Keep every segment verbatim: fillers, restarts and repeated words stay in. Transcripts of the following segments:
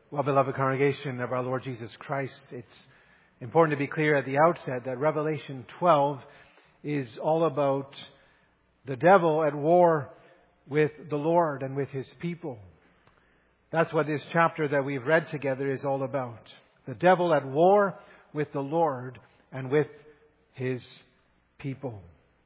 Well, beloved congregation of our Lord Jesus Christ, it's important to be clear at the outset that Revelation twelve is all about the devil at war with the Lord and with His people. That's what this chapter that we've read together is all about. The devil at war with the Lord and with His people.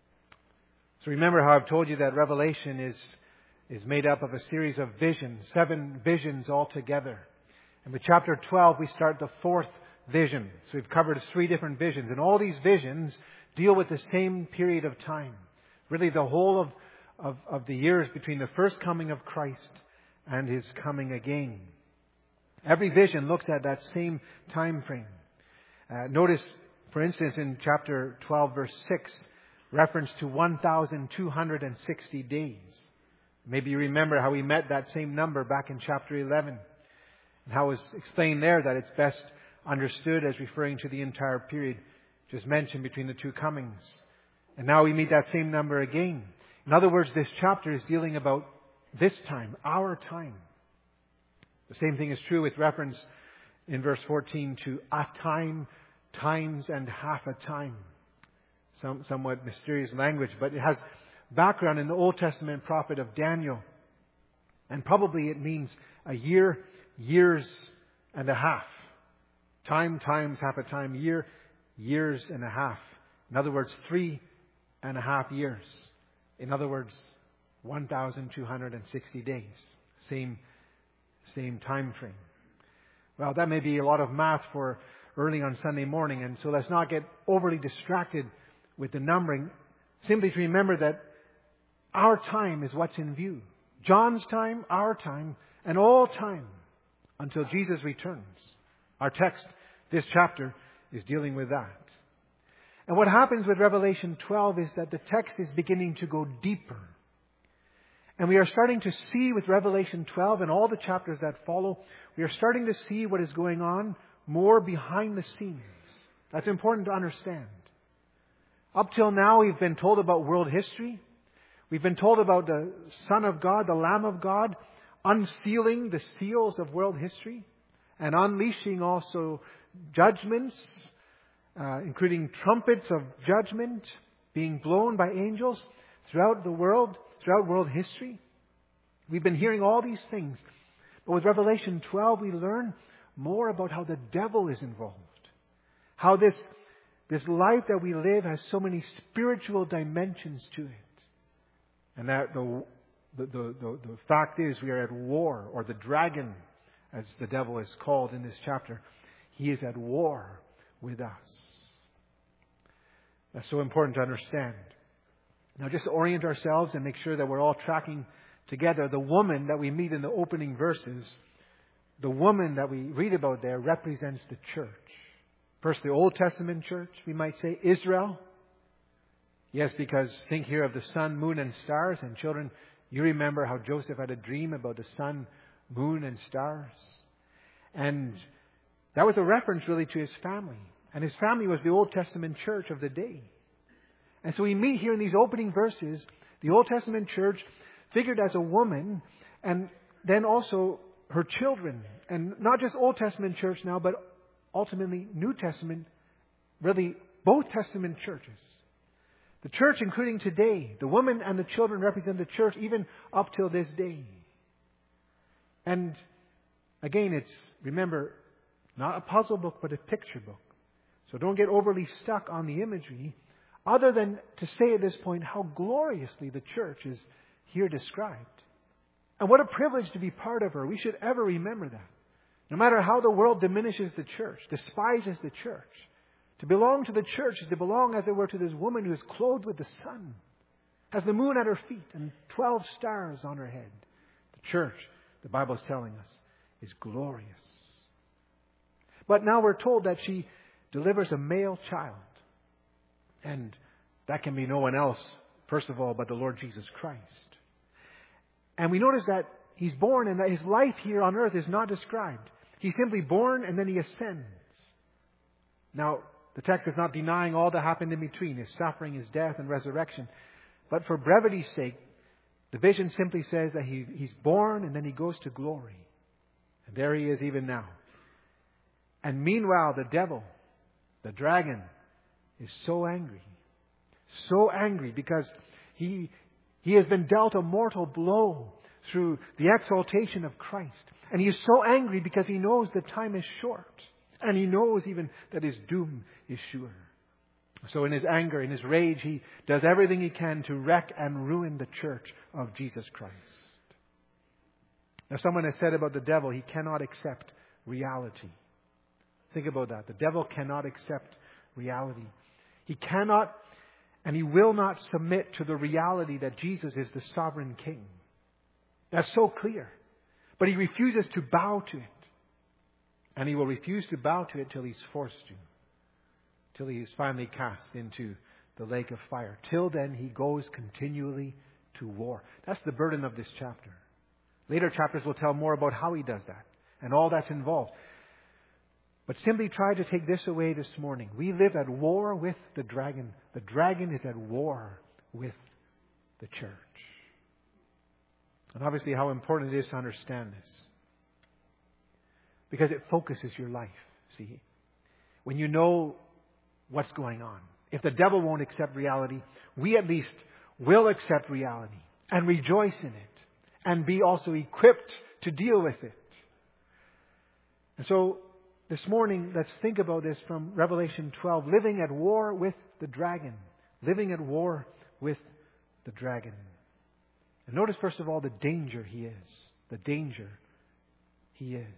So remember how I've told you that Revelation is, is made up of a series of visions, seven visions altogether. And with chapter twelve, we start the fourth vision. So we've covered three different visions. And all these visions deal with the same period of time. Really the whole of, of, of the years between the first coming of Christ and His coming again. Every vision looks at that same time frame. Uh, notice, for instance, in chapter twelve, verse six, reference to one thousand two hundred sixty days. Maybe you remember how we met that same number back in chapter eleven. And how it was explained there that it's best understood as referring to the entire period just mentioned between the two comings. And now we meet that same number again. In other words, this chapter is dealing about this time, our time. The same thing is true with reference in verse fourteen to a time, times, and half a time. Some, somewhat mysterious language, but it has background in the Old Testament prophet of Daniel. And probably it means a year, years and a half. Time, times, half a time, year, years and a half. In other words, three and a half years. In other words, one thousand two hundred sixty days. Same, same time frame. Well, that may be a lot of math for early on Sunday morning, and so let's not get overly distracted with the numbering. Simply to remember that our time is what's in view. John's time, our time, and all time until Jesus returns. Our text, this chapter, is dealing with that. And what happens with Revelation twelve is that the text is beginning to go deeper. And we are starting to see with Revelation twelve and all the chapters that follow, we are starting to see what is going on more behind the scenes. That's important to understand. Up till now, we've been told about world history. We've been told about the Son of God, the Lamb of God, unsealing the seals of world history and unleashing also judgments, uh, including trumpets of judgment being blown by angels throughout the world, throughout world history. We've been hearing all these things. But with Revelation twelve, we learn more about how the devil is involved. How this, this life that we live has so many spiritual dimensions to it. And that the, the, the, the, the fact is we are at war, or the dragon, as the devil is called in this chapter, he is at war with us. That's so important to understand. Now just to orient ourselves and make sure that we're all tracking together, the woman that we meet in the opening verses, the woman that we read about there represents the church. First, the Old Testament church, we might say, Israel. Yes, because think here of the sun, moon, and stars. And children, you remember how Joseph had a dream about the sun, moon, and stars. And that was a reference really to his family. And his family was the Old Testament church of the day. And so we meet here in these opening verses, the Old Testament church figured as a woman, and then also her children. And not just Old Testament church now, but ultimately New Testament, really both Testament churches. The church, including today, the woman and the children represent the church even up till this day. And again, it's, remember, not a puzzle book, but a picture book. So don't get overly stuck on the imagery, other than to say at this point how gloriously the church is here described. And what a privilege to be part of her. We should ever remember that. No matter how the world diminishes the church, despises the church, to belong to the church is to belong, as it were, to this woman who is clothed with the sun, has the moon at her feet and twelve stars on her head. The church, the Bible is telling us, is glorious. But now we're told that she delivers a male child. And that can be no one else, first of all, but the Lord Jesus Christ. And we notice that He's born and that His life here on earth is not described. He's simply born and then He ascends. Now, the text is not denying all that happened in between, His suffering, His death, and resurrection. But for brevity's sake, the vision simply says that he, He's born and then He goes to glory. And there he is even now. And meanwhile, the devil, the dragon, is so angry. So angry because he, he has been dealt a mortal blow through the exaltation of Christ. And he is so angry because he knows the time is short. And he knows even that his doom is sure. So in his anger, in his rage, he does everything he can to wreck and ruin the church of Jesus Christ. Now, someone has said about the devil, he cannot accept reality. Think about that. The devil cannot accept reality. He cannot and he will not submit to the reality that Jesus is the sovereign King. That's so clear. But he refuses to bow to it. And he will refuse to bow to it till he's forced to. Till he is finally cast into the lake of fire. Till then, he goes continually to war. That's the burden of this chapter. Later chapters will tell more about how he does that and all that's involved. But simply try to take this away this morning. We live at war with the dragon. The dragon is at war with the church. And obviously how important it is to understand this. Because it focuses your life, see. When you know what's going on. If the devil won't accept reality, we at least will accept reality and rejoice in it. And be also equipped to deal with it. And so, this morning, let's think about this from Revelation twelve. Living at war with the dragon. Living at war with the dragon. And notice, first of all, the danger he is. The danger he is.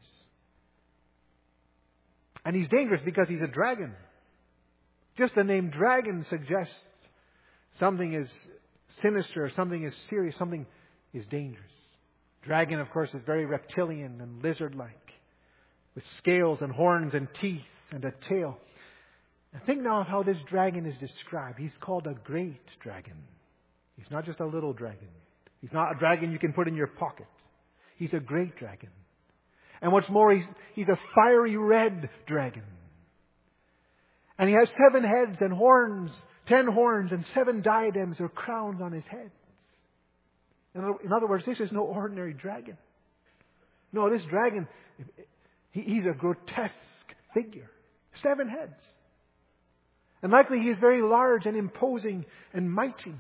And he's dangerous because he's a dragon. Just the name dragon suggests something is sinister, something is serious, something is dangerous. Dragon, of course, is very reptilian and lizard-like, with scales and horns and teeth and a tail. And think now of how this dragon is described. He's called a great dragon. He's not just a little dragon. He's not a dragon you can put in your pocket. He's a great dragon. And what's more, he's, he's a fiery red dragon. And he has seven heads and horns, ten horns and seven diadems or crowns on his head. In other words, this is no ordinary dragon. No, this dragon, he, he's a grotesque figure. Seven heads. And likely he is very large and imposing and mighty.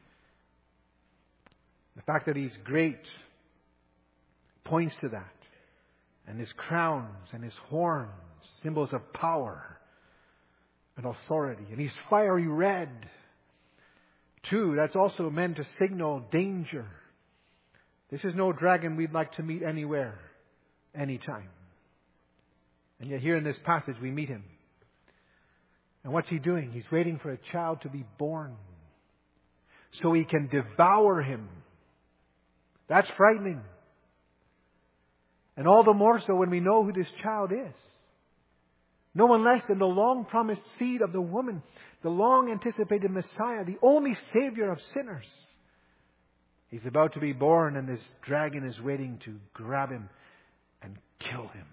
The fact that he's great points to that. And his crowns and his horns, symbols of power and authority. And he's fiery red. Two, that's also meant to signal danger. This is no dragon we'd like to meet anywhere, anytime. And yet here in this passage we meet him. And what's he doing? He's waiting for a child to be born so he can devour him. That's frightening. And all the more so when we know who this child is. No one less than the long-promised seed of the woman, the long-anticipated Messiah, the only Savior of sinners. He's about to be born and this dragon is waiting to grab him and kill him.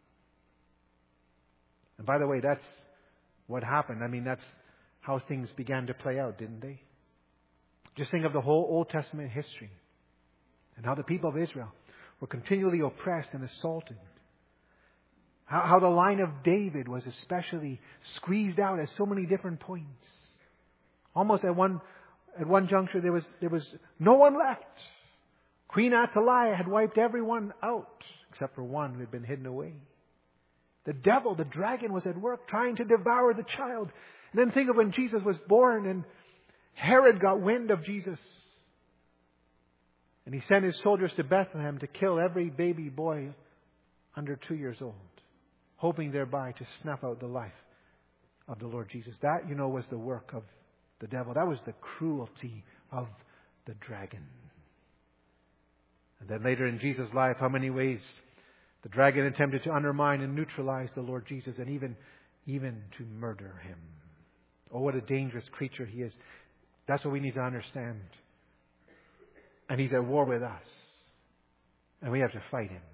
And by the way, that's what happened. I mean, that's how things began to play out, didn't they? Just think of the whole Old Testament history and how the people of Israel were continually oppressed and assaulted. How, how the line of David was especially squeezed out at so many different points. Almost at one at one juncture there was there was no one left. Queen Athaliah had wiped everyone out except for one who had been hidden away. The devil, the dragon, was at work trying to devour the child. And then think of when Jesus was born and Herod got wind of Jesus. And he sent his soldiers to Bethlehem to kill every baby boy under two years old, hoping thereby to snuff out the life of the Lord Jesus. That, you know, was the work of the devil. That was the cruelty of the dragon. And then later in Jesus' life, how many ways the dragon attempted to undermine and neutralize the Lord Jesus and even, even to murder him. Oh, what a dangerous creature he is. That's what we need to understand. And he's at war with us. And we have to fight him.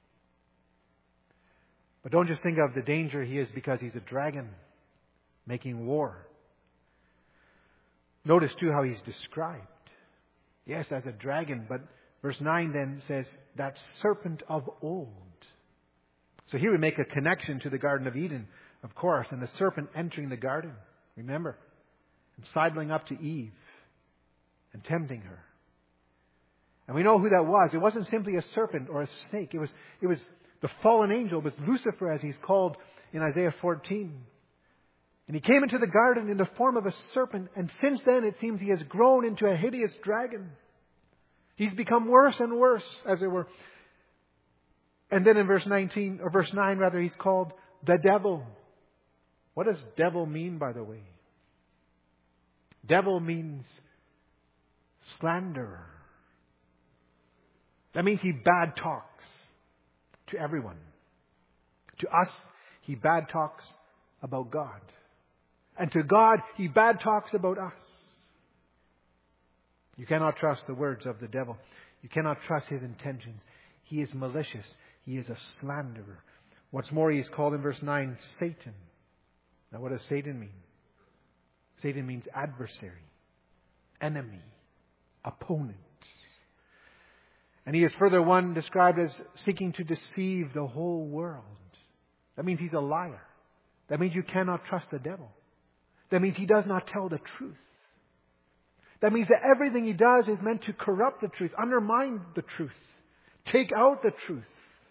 But don't just think of the danger he is because he's a dragon making war. Notice too how he's described. Yes, as a dragon, but verse nine then says, that serpent of old. So here we make a connection to the Garden of Eden, of course, and the serpent entering the garden. Remember, and sidling up to Eve and tempting her. And we know who that was. It wasn't simply a serpent or a snake. It was, it was the fallen angel. It was Lucifer, as he's called in Isaiah fourteen. And he came into the garden in the form of a serpent. And since then, it seems he has grown into a hideous dragon. He's become worse and worse, as it were. And then in verse nineteen, or verse nine rather, he's called the devil. What does devil mean, by the way? Devil means slanderer. That means he bad talks to everyone. To us, he bad talks about God. And to God, he bad talks about us. You cannot trust the words of the devil. You cannot trust his intentions. He is malicious. He is a slanderer. What's more, he is called in verse nine, Satan. Now what does Satan mean? Satan means adversary, enemy, opponent. And he is further one described as seeking to deceive the whole world. That means he's a liar. That means you cannot trust the devil. That means he does not tell the truth. That means that everything he does is meant to corrupt the truth, undermine the truth, take out the truth.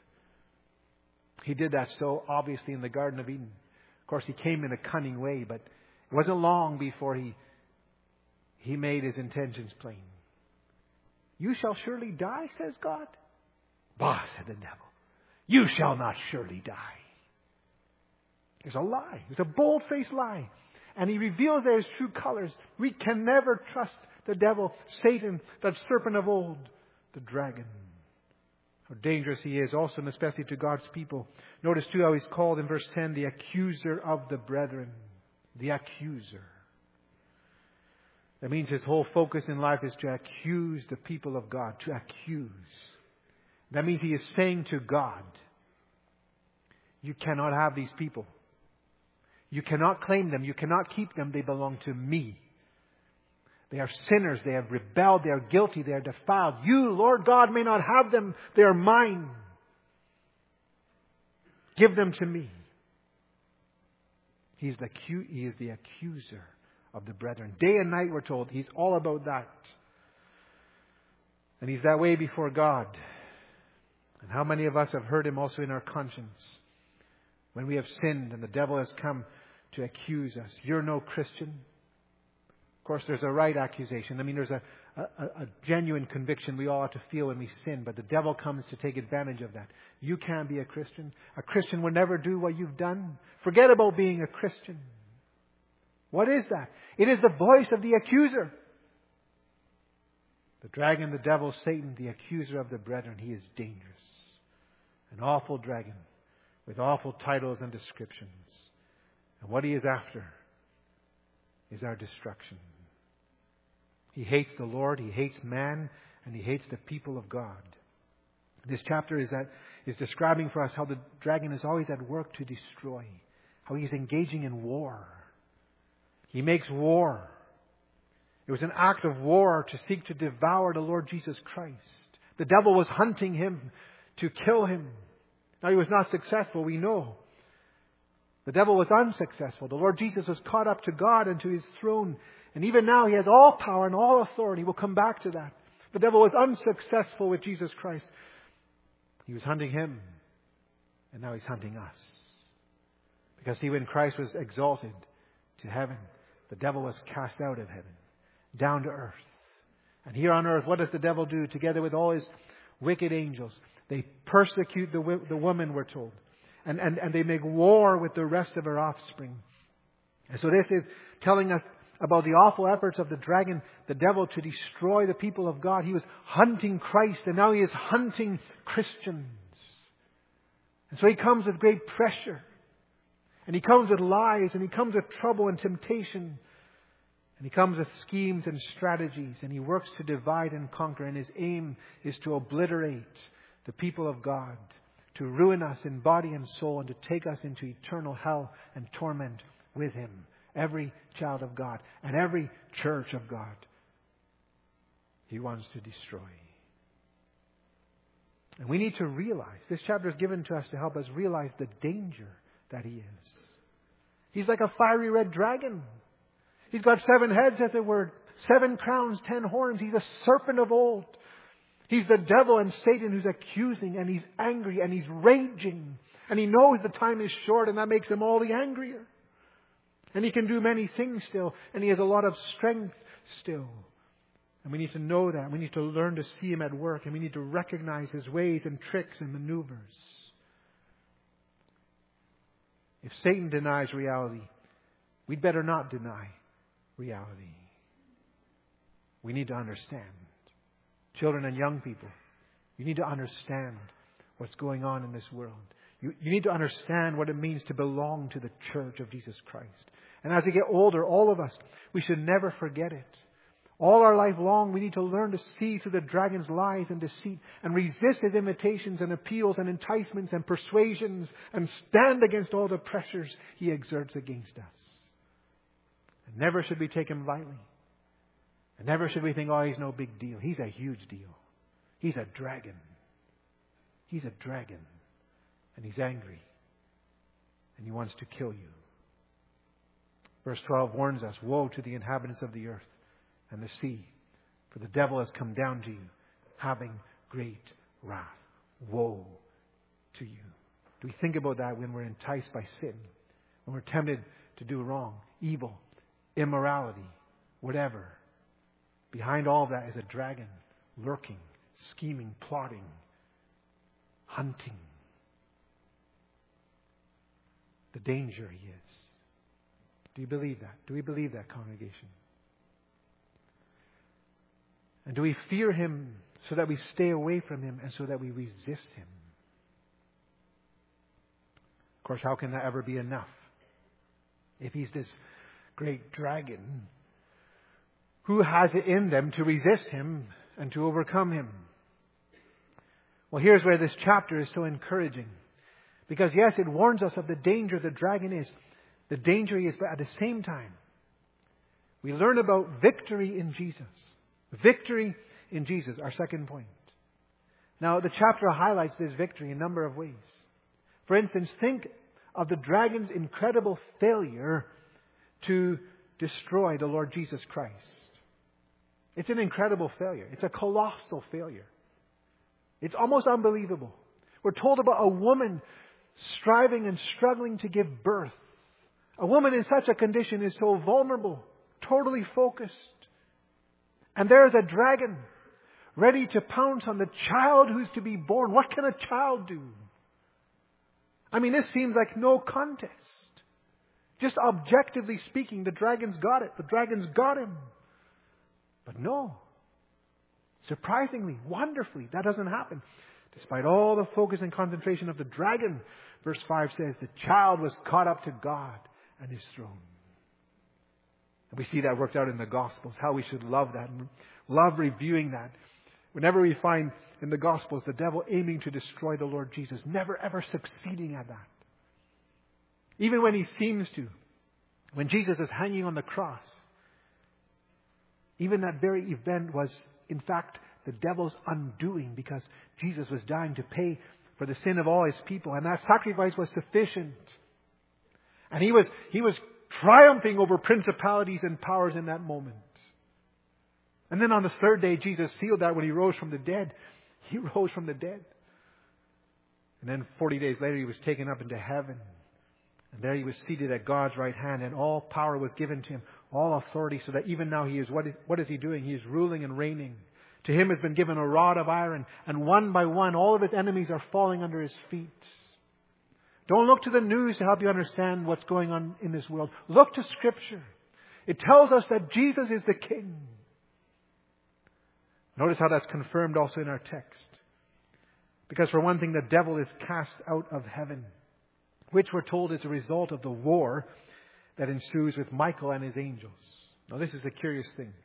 He did that so obviously in the Garden of Eden. Of course, he came in a cunning way, but it wasn't long before he, he made his intentions plain. You shall surely die, says God. Bah, said the devil. You shall not surely die. It's a lie. It's a bold-faced lie. And he reveals there his true colors. We can never trust the devil, Satan, that serpent of old, the dragon. How dangerous he is, also and especially to God's people. Notice too how he's called in verse ten, the accuser of the brethren. The accuser. That means his whole focus in life is to accuse the people of God. To accuse. That means he is saying to God, you cannot have these people. You cannot claim them. You cannot keep them. They belong to me. They are sinners. They have rebelled. They are guilty. They are defiled. You, Lord God, may not have them. They are mine. Give them to me. He's the, he is the accuser of the brethren. Day and night, we're told. He's all about that. And he's that way before God. And how many of us have heard him also in our conscience when we have sinned and the devil has come to accuse us. You're no Christian. Of course, there's a right accusation. I mean, there's a, a, a genuine conviction we all have to feel when we sin, but the devil comes to take advantage of that. You can't be a Christian. A Christian will never do what you've done. Forget about being a Christian. What is that? It is the voice of the accuser. The dragon, the devil, Satan, the accuser of the brethren. He is dangerous. An awful dragon with awful titles and descriptions. And what he is after is our destruction. He hates the Lord, he hates man, and he hates the people of God. This chapter is that is describing for us how the dragon is always at work to destroy. How he is engaging in war. He makes war. It was an act of war to seek to devour the Lord Jesus Christ. The devil was hunting him to kill him. Now he was not successful, we know. The devil was unsuccessful. The Lord Jesus was caught up to God and to his throne. And even now he has all power and all authority. We'll come back to that. The devil was unsuccessful with Jesus Christ. He was hunting him. And now he's hunting us. Because see, when Christ was exalted to heaven, the devil was cast out of heaven, down to earth. And here on earth, what does the devil do? Together with all his wicked angels, they persecute the, the woman, we're told. And, and, and they make war with the rest of her offspring. And so this is telling us about the awful efforts of the dragon, the devil, to destroy the people of God. He was hunting Christ, and now he is hunting Christians. And so he comes with great pressure. And he comes with lies, and he comes with trouble and temptation. And he comes with schemes and strategies, and he works to divide and conquer. And his aim is to obliterate the people of God, to ruin us in body and soul, and to take us into eternal hell and torment with him. Every child of God and every church of God he wants to destroy. And we need to realize, this chapter is given to us to help us realize the danger that he is. He's like a fiery red dragon. He's got seven heads, as it were, seven crowns, ten horns. He's a serpent of old. He's the devil and Satan who's accusing, and he's angry and he's raging. And he knows the time is short, and that makes him all the angrier. And he can do many things still, and he has a lot of strength still. And we need to know that. We need to learn to see him at work, and we need to recognize his ways and tricks and maneuvers. If Satan denies reality, we'd better not deny reality. We need to understand. Children and young people, you need to understand what's going on in this world. You, you need to understand what it means to belong to the church of Jesus Christ. And as we get older, all of us, we should never forget it. All our life long, we need to learn to see through the dragon's lies and deceit and resist his invitations and appeals and enticements and persuasions and stand against all the pressures he exerts against us. And never should we take him lightly. And never should we think, oh, he's no big deal. He's a huge deal. He's a dragon. He's a dragon. And he's angry. And he wants to kill you. Verse twelve warns us, woe to the inhabitants of the earth and the sea, for the devil has come down to you, having great wrath. Woe to you. Do we think about that when we're enticed by sin? When we're tempted to do wrong, evil, immorality, whatever? Behind all that is a dragon, lurking, scheming, plotting, hunting. The danger he is. Do you believe that? Do we believe that, congregation? And do we fear him so that we stay away from him and so that we resist him? Of course, how can that ever be enough? If he's this great dragon, who has it in them to resist him and to overcome him? Well, here's where this chapter is so encouraging. Because yes, it warns us of the danger the dragon is. The danger he is, but at the same time, we learn about victory in Jesus. Victory in Jesus, our second point. Now, the chapter highlights this victory in a number of ways. For instance, think of the dragon's incredible failure to destroy the Lord Jesus Christ. It's an incredible failure. It's a colossal failure. It's almost unbelievable. We're told about a woman striving and struggling to give birth. A woman in such a condition is so vulnerable, totally focused. And there is a dragon ready to pounce on the child who's to be born. What can a child do? I mean, this seems like no contest. Just objectively speaking, the dragon's got it. The dragon's got him. But no. Surprisingly, wonderfully, that doesn't happen. Despite all the focus and concentration of the dragon, verse five says, the child was caught up to God and his throne. And we see that worked out in the Gospels, how we should love that and love reviewing that. Whenever we find in the Gospels the devil aiming to destroy the Lord Jesus, never ever succeeding at that. Even when he seems to, when Jesus is hanging on the cross, even that very event was, in fact, the devil's undoing, because Jesus was dying to pay for the sin of all his people, and that sacrifice was sufficient. And he was he was triumphing over principalities and powers in that moment. And then on the third day, Jesus sealed that when he rose from the dead. He rose from the dead. And then forty days later, he was taken up into heaven. And there he was seated at God's right hand, and all power was given to him, all authority, so that even now he is, what is, what is he doing? He is ruling and reigning. To him has been given a rod of iron, and one by one, all of his enemies are falling under his feet. Don't look to the news to help you understand what's going on in this world. Look to Scripture. It tells us that Jesus is the King. Notice how that's confirmed also in our text. Because for one thing, the devil is cast out of heaven, which we're told is a result of the war that ensues with Michael and his angels. Now, this is a curious thing.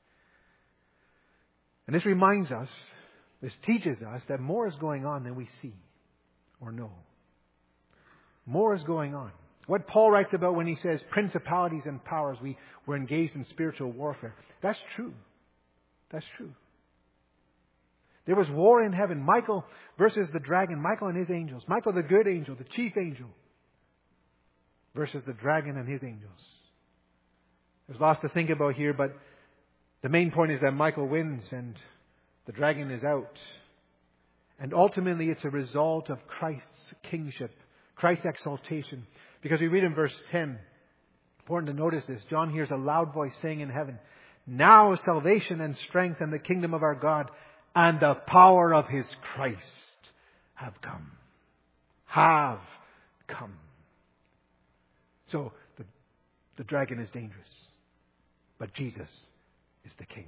And this reminds us, this teaches us that more is going on than we see or know. More is going on. What Paul writes about when he says principalities and powers, we were engaged in spiritual warfare. That's true. That's true. There was war in heaven. Michael versus the dragon. Michael and his angels. Michael the good angel, the chief angel, versus the dragon and his angels. There's lots to think about here, but the main point is that Michael wins and the dragon is out. And ultimately it's a result of Christ's kingship, Christ's exaltation. Because we read in verse ten, important to notice this, John hears a loud voice saying in heaven, "Now salvation and strength and the kingdom of our God and the power of His Christ have come." Have come. So the, the dragon is dangerous, but Jesus is the King.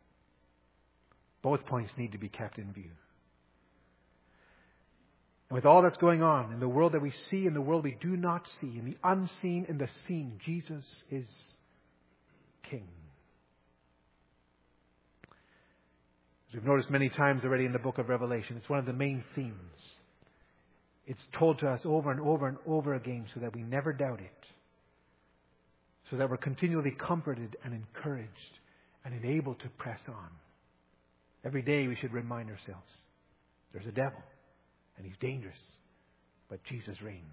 Both points need to be kept in view. And with all that's going on in the world that we see, in the world we do not see, in the unseen, in the seen, Jesus is King. As we've noticed many times already in the book of Revelation, it's one of the main themes. It's told to us over and over and over again so that we never doubt it. So that we're continually comforted and encouraged and enabled to press on. Every day we should remind ourselves, there's a devil and he's dangerous, but Jesus reigns.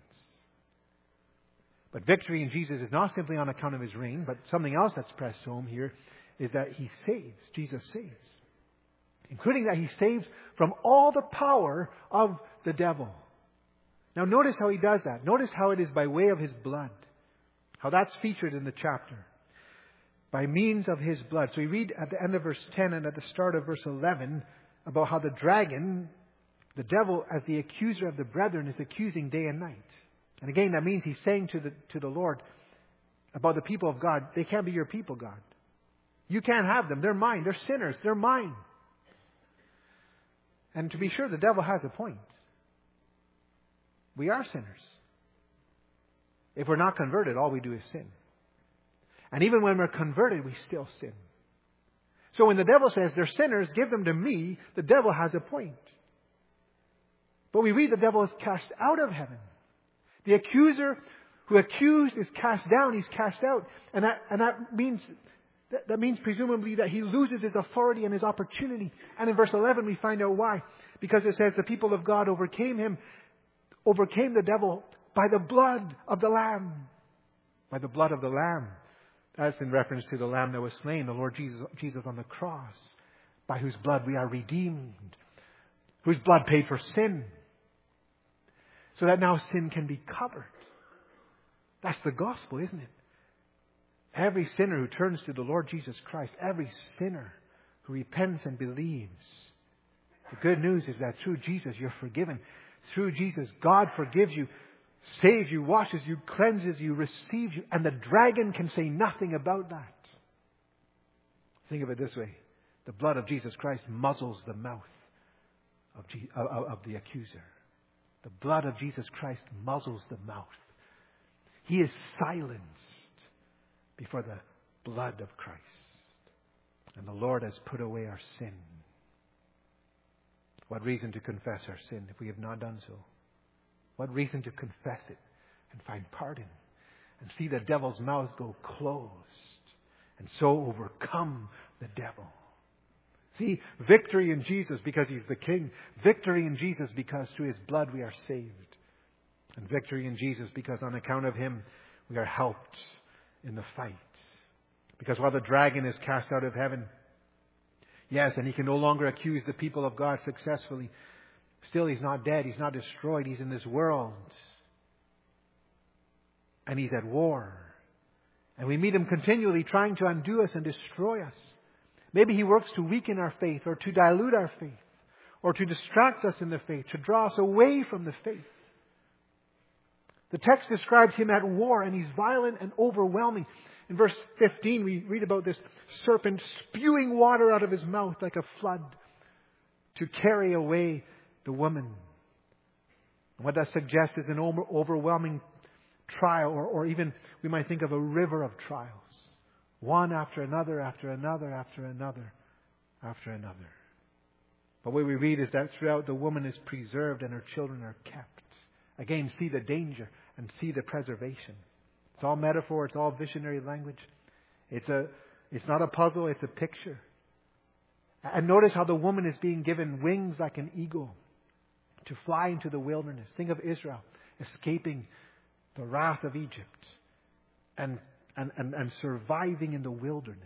But victory in Jesus is not simply on account of His reign, but something else that's pressed home here is that He saves. Jesus saves. Including that He saves from all the power of the devil. Now notice how He does that. Notice how it is by way of His blood. How that's featured in the chapter. By means of His blood. So we read at the end of verse ten and at the start of verse eleven about how the dragon, the devil, as the accuser of the brethren, is accusing day and night. And again, that means he's saying to the, to the Lord about the people of God, they can't be your people, God. You can't have them. They're mine. They're sinners. They're mine. And to be sure, the devil has a point. We are sinners. If we're not converted, all we do is sin. And even when we're converted, we still sin. So when the devil says, they're sinners, give them to me, the devil has a point. But we read the devil is cast out of heaven. The accuser who accused is cast down, he's cast out. And that, and that means that, that means presumably that he loses his authority and his opportunity. And in verse eleven we find out why. Because it says the people of God overcame him, overcame the devil by the blood of the Lamb. By the blood of the Lamb. That's in reference to the Lamb that was slain, the Lord Jesus, Jesus on the cross, by whose blood we are redeemed, whose blood paid for sin, so that now sin can be covered. That's the gospel, isn't it? Every sinner who turns to the Lord Jesus Christ, every sinner who repents and believes, the good news is that through Jesus you're forgiven. Through Jesus, God forgives you, saves you, washes you, cleanses you, receives you, and the dragon can say nothing about that. Think of it this way. The blood of Jesus Christ muzzles the mouth of, G- of, of the accuser. The blood of Jesus Christ muzzles the mouth. He is silenced before the blood of Christ. And the Lord has put away our sin. What reason to confess our sin if we have not done so? What reason to confess it and find pardon and see the devil's mouth go closed and so overcome the devil? See, victory in Jesus because He's the King. Victory in Jesus because through His blood we are saved. And victory in Jesus because on account of Him we are helped in the fight. Because while the dragon is cast out of heaven, yes, and he can no longer accuse the people of God successfully, still he's not dead, he's not destroyed, he's in this world. And he's at war. And we meet him continually trying to undo us and destroy us. Maybe he works to weaken our faith or to dilute our faith or to distract us in the faith, to draw us away from the faith. The text describes him at war and he's violent and overwhelming. In verse fifteen we read about this serpent spewing water out of his mouth like a flood to carry away the woman. And what that suggests is an over- overwhelming trial, or, or even we might think of a river of trials. One after another, after another, after another, after another. But what we read is that throughout the woman is preserved and her children are kept. Again, see the danger and see the preservation. It's all metaphor, it's all visionary language. It's a, it's not a puzzle, it's a picture. And notice how the woman is being given wings like an eagle to fly into the wilderness. Think of Israel escaping the wrath of Egypt and, and, and, and surviving in the wilderness.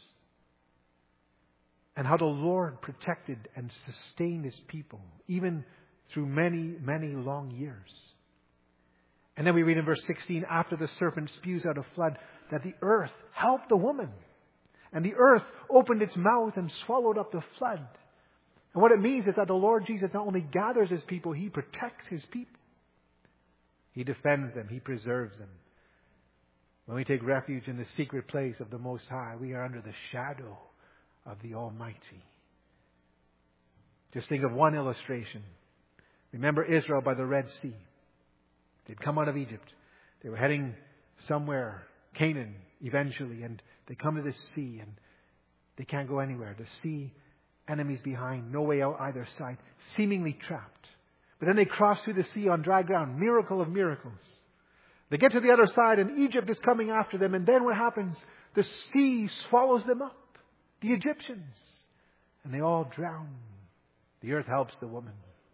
And how the Lord protected and sustained His people, even through many, many long years. And then we read in verse sixteen, after the serpent spews out a flood, that the earth helped the woman. And the earth opened its mouth and swallowed up the flood. And what it means is that the Lord Jesus not only gathers His people, He protects His people. He defends them. He preserves them. When we take refuge in the secret place of the Most High, we are under the shadow of the Almighty. Just think of one illustration. Remember Israel by the Red Sea. They'd come out of Egypt. They were heading somewhere, Canaan, eventually, and they come to this sea and they can't go anywhere. The sea, enemies behind, no way out either side, seemingly trapped. But then they cross through the sea on dry ground. Miracle of miracles. They get to the other side and Egypt is coming after them. And then what happens? The sea swallows them up. The Egyptians. And they all drown. The earth helps the woman.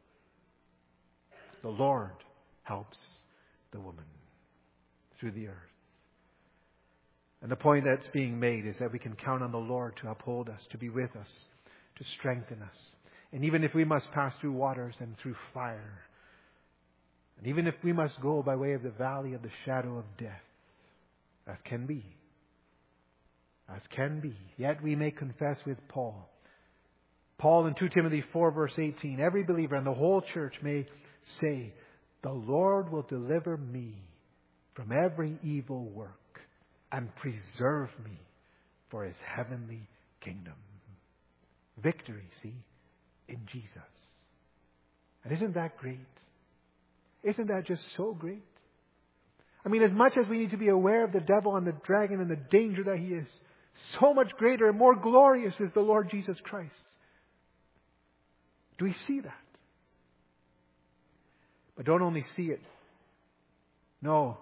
The Lord helps the woman through the earth. And the point that's being made is that we can count on the Lord to uphold us, to be with us, to strengthen us. And even if we must pass through waters and through fire, and even if we must go by way of the valley of the shadow of death, as can be, as can be, yet we may confess with Paul. Paul in Second Timothy four verse eighteen, every believer and the whole church may say, the Lord will deliver me from every evil work and preserve me for His heavenly kingdom. Victory, see, in Jesus. And isn't that great? Isn't that just so great? I mean, as much as we need to be aware of the devil and the dragon and the danger that he is, so much greater and more glorious is the Lord Jesus Christ. Do we see that? But don't only see it. No.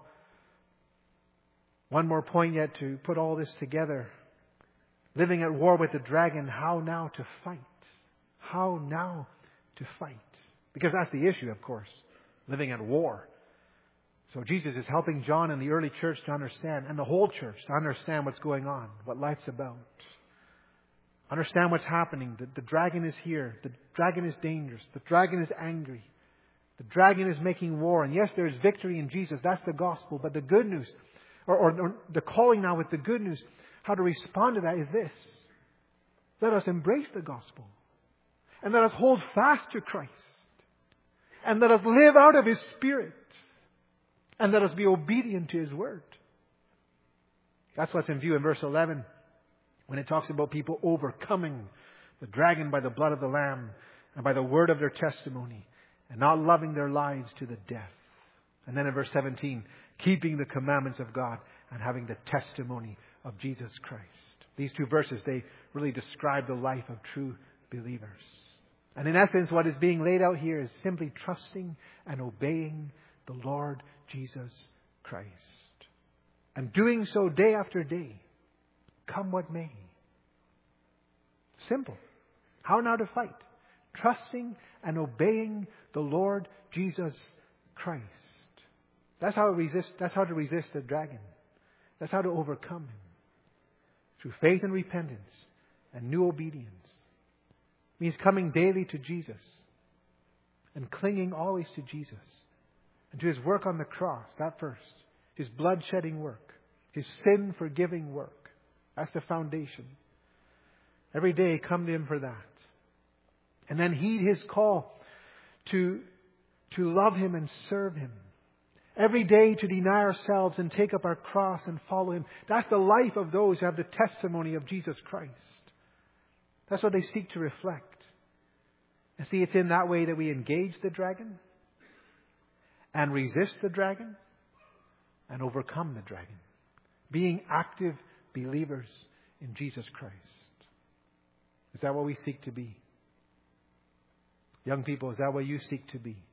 One more point yet to put all this together. Living at war with the dragon, how now to fight? How now to fight? Because that's the issue, of course. Living at war. So Jesus is helping John and the early church to understand, and the whole church to understand what's going on, what life's about. Understand what's happening. The, the dragon is here. The dragon is dangerous. The dragon is angry. The dragon is making war. And yes, there is victory in Jesus. That's the gospel. But the good news, or, or, or the calling now with the good news, how to respond to that is this. Let us embrace the gospel. And let us hold fast to Christ. And let us live out of His Spirit. And let us be obedient to His Word. That's what's in view in verse eleven. When it talks about people overcoming the dragon by the blood of the Lamb and by the word of their testimony and not loving their lives to the death. And then in verse seventeen, keeping the commandments of God and having the testimony of Jesus Christ. These two verses, they really describe the life of true believers. And in essence, what is being laid out here is simply trusting and obeying the Lord Jesus Christ. And doing so day after day, come what may. Simple. How now to fight? Trusting and obeying the Lord Jesus Christ. That's how to resist, that's how to resist the dragon. That's how to overcome him. Through faith and repentance and new obedience. It means coming daily to Jesus and clinging always to Jesus and to His work on the cross, that first. His blood-shedding work. His sin-forgiving work. That's the foundation. Every day, come to Him for that. And then heed His call to, to love Him and serve Him. Every day to deny ourselves and take up our cross and follow Him. That's the life of those who have the testimony of Jesus Christ. That's what they seek to reflect. And see, it's in that way that we engage the dragon and resist the dragon and overcome the dragon. Being active believers in Jesus Christ. Is that what we seek to be? Young people, is that what you seek to be?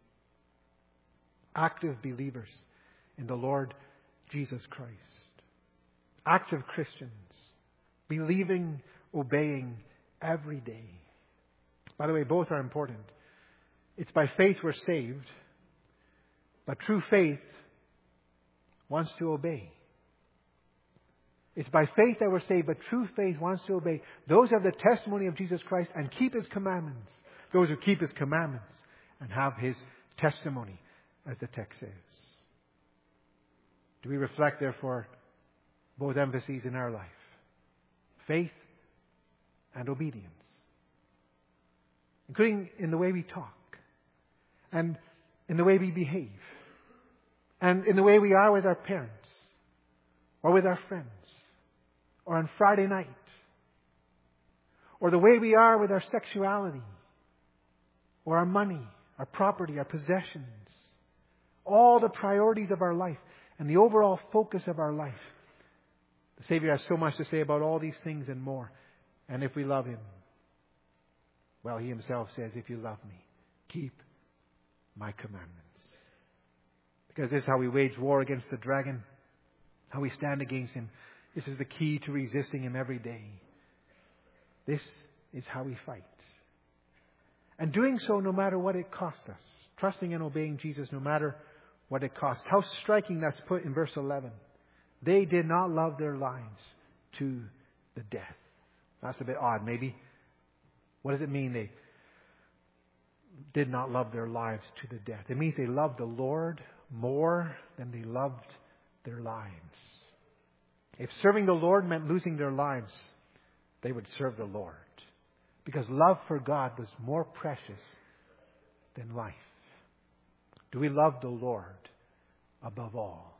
Active believers in the Lord Jesus Christ. Active Christians. Believing, obeying every day. By the way, both are important. It's by faith we're saved, but true faith wants to obey. It's by faith that we're saved, but true faith wants to obey. Those who have the testimony of Jesus Christ and keep His commandments. Those who keep His commandments and have His testimony, as the text says. Do we reflect, therefore, both emphases in our life? Faith and obedience. Including in the way we talk. And in the way we behave. And in the way we are with our parents. Or with our friends. Or on Friday night. Or the way we are with our sexuality. Or our money, our property, our possessions. All the priorities of our life. And the overall focus of our life. The Savior has so much to say about all these things and more. And if we love Him, well, He Himself says, if you love me, keep my commandments. Because this is how we wage war against the dragon. How we stand against him. This is the key to resisting him every day. This is how we fight. And doing so no matter what it costs us. Trusting and obeying Jesus no matter what it costs. How striking that's put in verse eleven. They did not love their lives to the death. That's a bit odd, maybe. What does it mean they did not love their lives to the death? It means they loved the Lord more than they loved their lives. If serving the Lord meant losing their lives, they would serve the Lord. Because love for God was more precious than life. Do we love the Lord above all?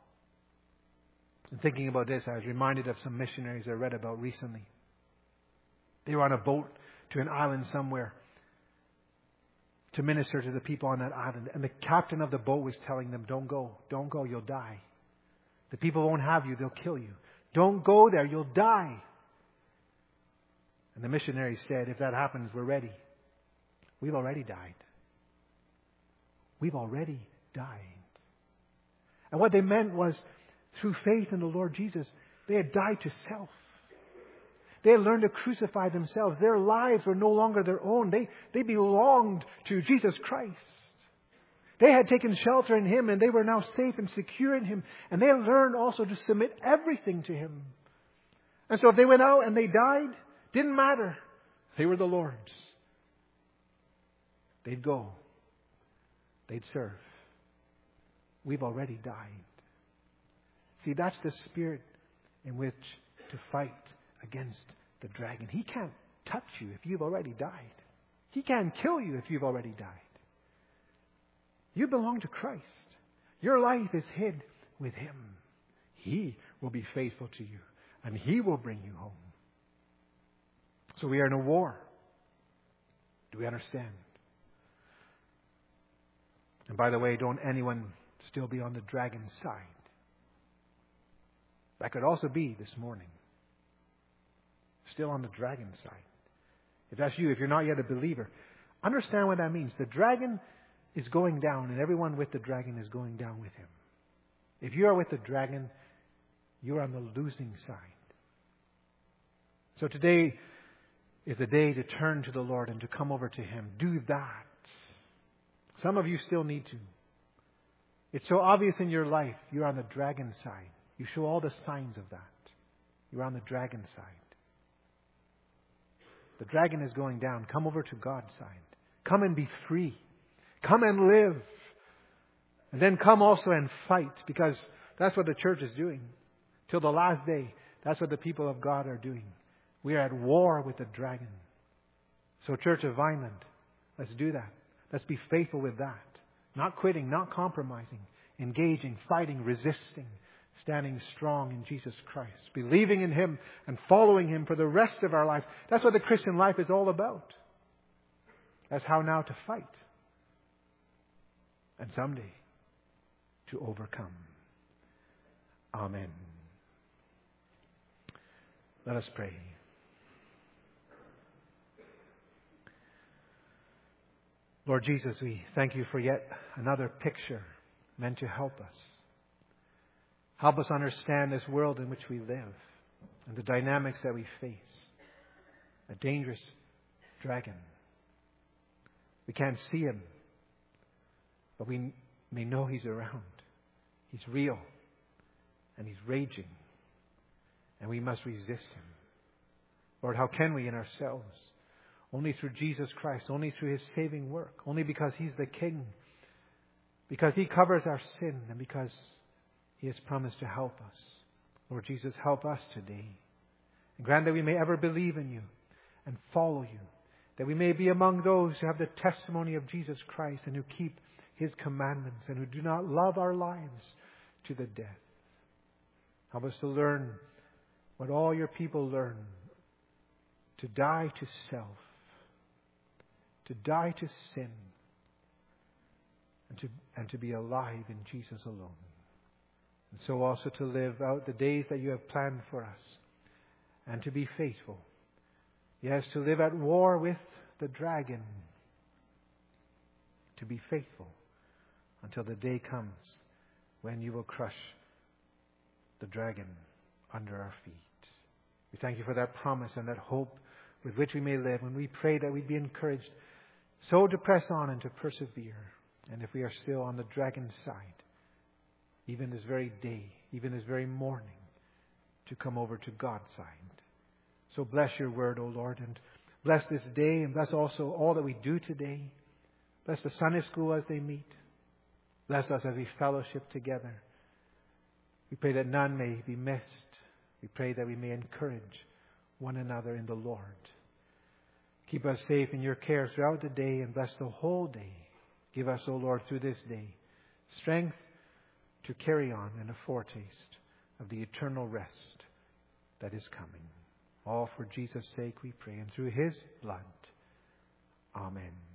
And thinking about this, I was reminded of some missionaries I read about recently. They were on a boat to an island somewhere to minister to the people on that island. And the captain of the boat was telling them, don't go, don't go, you'll die. The people won't have you, they'll kill you. Don't go there, you'll die. And the missionary said, if that happens, we're ready. We've already died. We've already died. And what they meant was, through faith in the Lord Jesus, they had died to self. They had learned to crucify themselves. Their lives were no longer their own. They, they belonged to Jesus Christ. They had taken shelter in Him and they were now safe and secure in Him. And they had learned also to submit everything to Him. And so if they went out and they died, didn't matter. They were the Lord's. They'd go. They'd serve. We've already died. See, that's the spirit in which to fight against the dragon. He can't touch you if you've already died. He can't kill you if you've already died. You belong to Christ. Your life is hid with Him. He will be faithful to you and He will bring you home. So we are in a war. Do we understand? And by the way, don't anyone still be on the dragon's side. That could also be this morning. Still on the dragon's side. If that's you, if you're not yet a believer, understand what that means. The dragon is going down and everyone with the dragon is going down with him. If you are with the dragon, you are on the losing side. So today is the day to turn to the Lord and to come over to Him. Do that. Some of you still need to. It's so obvious in your life you're on the dragon side. You show all the signs of that. You're on the dragon side. The dragon is going down. Come over to God's side. Come and be free. Come and live. And then come also and fight, because that's what the church is doing. Till the last day, that's what the people of God are doing. We are at war with the dragon. So Church of Vineland, let's do that. Let's be faithful with that. Not quitting, not compromising. Engaging, fighting, resisting. Standing strong in Jesus Christ. Believing in Him and following Him for the rest of our life. That's what the Christian life is all about. That's how now to fight. And someday to overcome. Amen. Let us pray. Lord Jesus, we thank You for yet another picture meant to help us. Help us understand this world in which we live and the dynamics that we face. A dangerous dragon. We can't see Him, but we may know He's around. He's real, and He's raging, and we must resist Him. Lord, how can we in ourselves? Only through Jesus Christ, only through His saving work, only because He's the King, because He covers our sin, and because He has promised to help us. Lord Jesus, help us today. And grant that we may ever believe in You and follow You, that we may be among those who have the testimony of Jesus Christ and who keep His commandments and who do not love our lives to the death. Help us to learn what all Your people learn, to die to self, to die to sin, and to, and to be alive in Jesus alone. And so also to live out the days that You have planned for us, and to be faithful. Yes, to live at war with the dragon, to be faithful until the day comes when You will crush the dragon under our feet. We thank You for that promise and that hope with which we may live. And we pray that we'd be encouraged so to press on and to persevere. And if we are still on the dragon's side, even this very day, even this very morning, to come over to God's side. So bless Your word, O Lord, and bless this day, and bless also all that we do today. Bless the Sunday school as they meet. Bless us as we fellowship together. We pray that none may be missed. We pray that we may encourage one another in the Lord. Keep us safe in Your care throughout the day, and bless the whole day. Give us, O Lord, through this day, strength to carry on and a foretaste of the eternal rest that is coming. All for Jesus' sake we pray, and through His blood. Amen.